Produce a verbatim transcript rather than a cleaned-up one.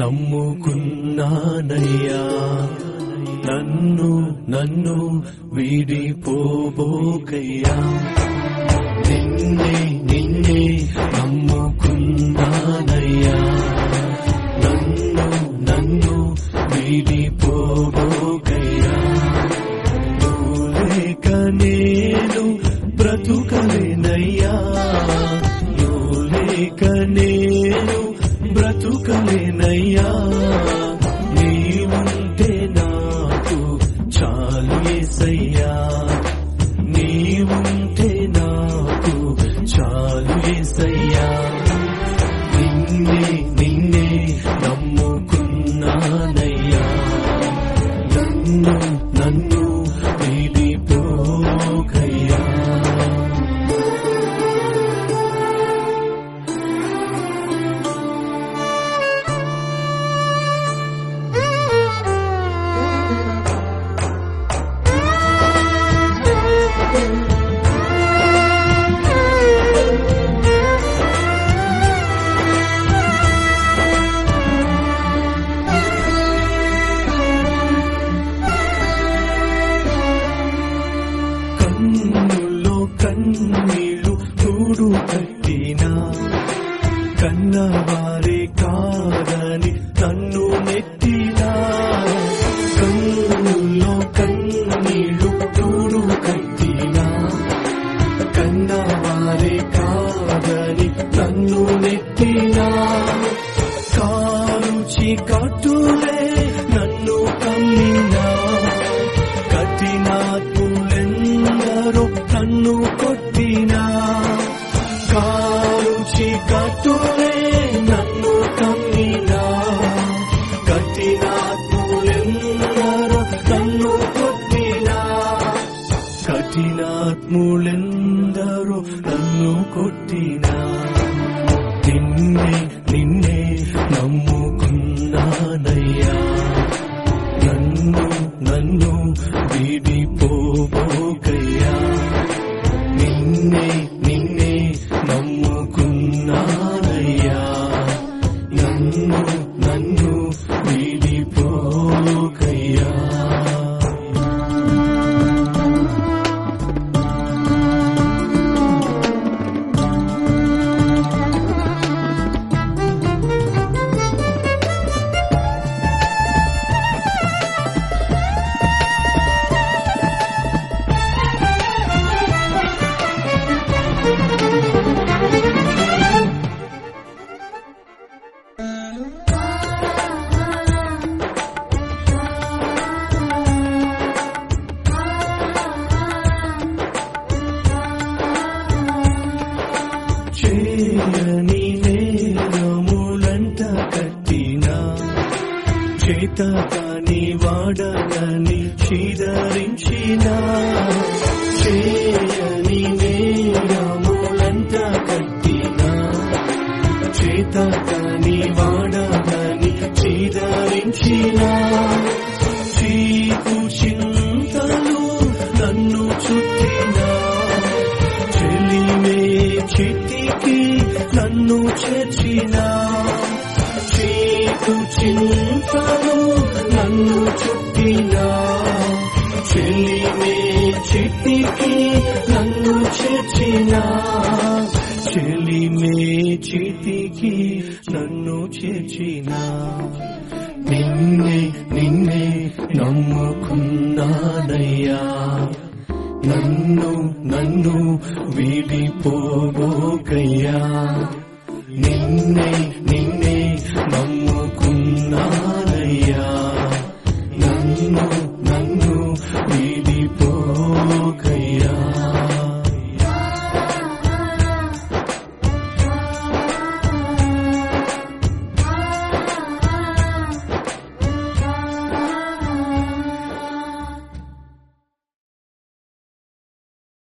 నమ్ముకున్నానయ్యా. నన్ను నన్ను వీడిపోబోకయ్యా. నిన్నే నిన్నే నమ్ముకున్నానయ్యా. నన్ను నన్ను వీడిపోబోకయ్యా. నువ్వు లేక నేను బ్రతుకలేనయ్యా. నువ్వు లేక నేను బ్రతుకలేనయ్యా. నీవుంటే నాకు చాలు యేసయ్యా. నీవుంటే నాకు చాలు యేసయ్యా. నిన్నే నిన్నే నమ్ముకున్నానయ్యా. నన్ను నన్ను వీడిపోకయ్యా. కన్నుల్లో కన్నీళ్ళు తోడు కట్టినా కన్నవారే కాదని నన్ను నెట్టినా. కన్నుల్లో కన్నీళ్ళు తోడు కట్టినా కన్నవారే కాదని నన్ను నెట్టినా. కారుచి కట్టులే నన్ను కమ్మినా. కఠినాత్ములెందరో నన్ను కొట్టినా. కారుచి కట్టులే నన్ను కమ్మినా. కఠినాత్ములెందరో నన్ను కొట్టినా. కఠినాత్ములెందరో నన్ను కొట్టినా. నిన్నే నిన్నే నమ్ముకున్నానయ్యా. నన్ను నన్ను వీడిపోబోకయ్యా. నిన్నే నిన్నే నమ్ముకున్నానయ్యా. నన్ను నన్ను వీడిపోకయ్యా. చేయని నేరములంట కట్టినా. చేత కాని వాడనని చీదరించినా. చేయని నేరములంట కట్టినా. చేత కాని వాడనని చీదరించినా. చీకు చింతలు నన్ను చుట్టినా. చెలిమే చితికి నన్ను చేర్చినా. చీకు చింతలు నన్ను చుట్టినా. చెలిమే చితికి నన్ను చేర్చినా. చెలిమే చితికి నన్ను చేర్చినా. నిన్నే నిన్నే నమ్ముకున్నానయ్యా. నన్ను నన్ను వీడిపోబోకయ్యా. నిన్నే నిన్నే నమ్ముకున్నా.